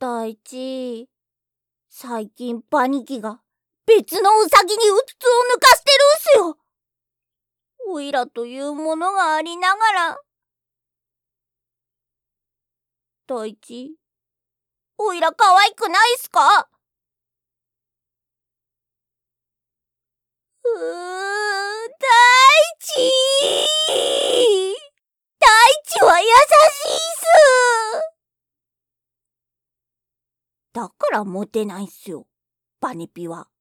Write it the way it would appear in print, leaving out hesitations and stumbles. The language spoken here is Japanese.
大地、最近バニキが別のウサギにうつつを抜かしてるんすよ。おいらというものがありながら。大地、おいら可愛くないっすか？大地大地は優しいっす。だからモテないっすよ、バニピは。